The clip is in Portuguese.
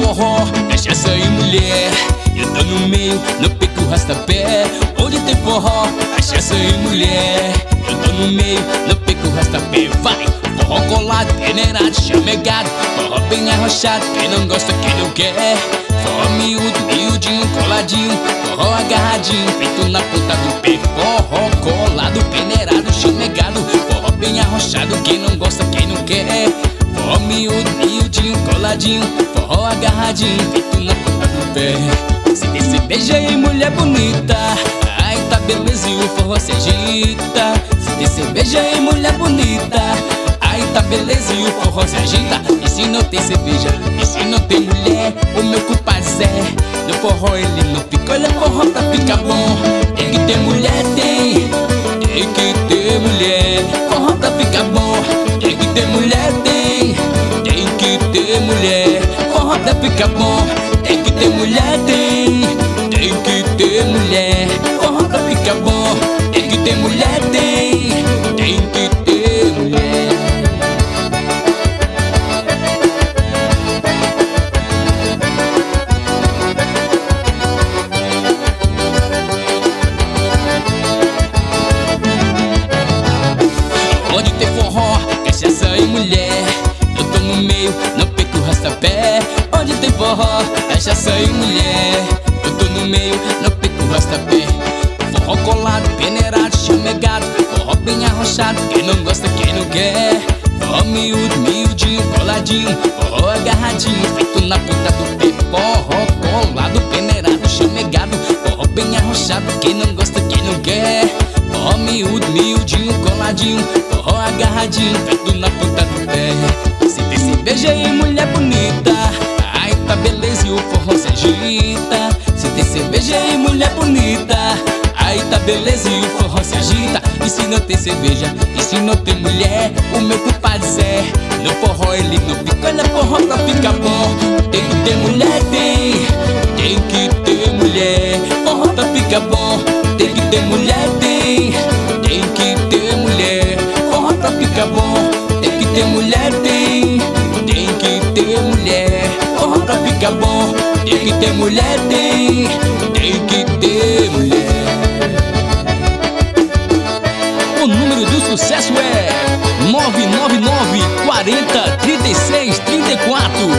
forró, cachaça e mulher, eu tô no meio, no pico rastapé. Onde tem forró, cachaça e mulher, eu tô no meio, no pico rastapé. Vai! Forró colado, peneirado, chamegado, forró bem arrochado, quem não gosta, quem não quer. Forró miúdo, miudinho, coladinho, forró agarradinho, feito na ponta do pé. Forró colado, peneirado, chamegado, forró bem arrochado, quem não gosta, quem não quer. Forró miúdo, miudinho, coladinho, forró agarradinho, feito na ponta do pé. Se tem cerveja e mulher bonita, ai tá beleza e o forró se agita. Se tem cerveja e mulher bonita, ai tá beleza e o forró se agita. E se não tem cerveja, e se não tem mulher, o meu culpa Zé. No forró ele não fica, olha forró pra ficar bom. Tem que ter mulher, tem que ter mulher. Forró pra ficar bom, tem que ter mulher, tem que ter mulher. Forró pra ficar bom, tem que ter mulher, tem que ter mulher. Forró pra ficar bom, tem que ter mulher, tem que ter mulher. Onde tem forró, cachaça e mulher, eu tô no meio, não perco o rastapé. Onde tem forró, cachaça e mulher, eu tô no meio, não perco o rastapé. Forró colado, peneirado, chamegado, forró bem arrochado, quem não gosta, quem não quer. Forró miúdo, miudinho, coladinho, forró agarradinho, feito na ponta do pé. Forró colado, peneirado, chamegado, forró bem arrochado, quem não gosta, quem não quer. Forró miúdo, miudinho, coladinho, forró agarradinho, feito na ponta do pé. Se tem cerveja e mulher bonita, ai tá beleza e o forró se agita. Se tem cerveja e mulher bonita, ai tá beleza e o forró se agita. E se não tem cerveja, e se não tem mulher, o meu culpado Zé. No forró ele não fica, olha forró pra ficar bom. Tem que ter mulher, tem que ter mulher. Forró pra ficar bom, tem que ter mulher, tem que ter mulher. Forró pra ficar bom, tem que ter mulher, tem que ter mulher. Forró pra ficar bom, tem que ter mulher, tem que ter mulher. O número do sucesso é 999 40 36 34.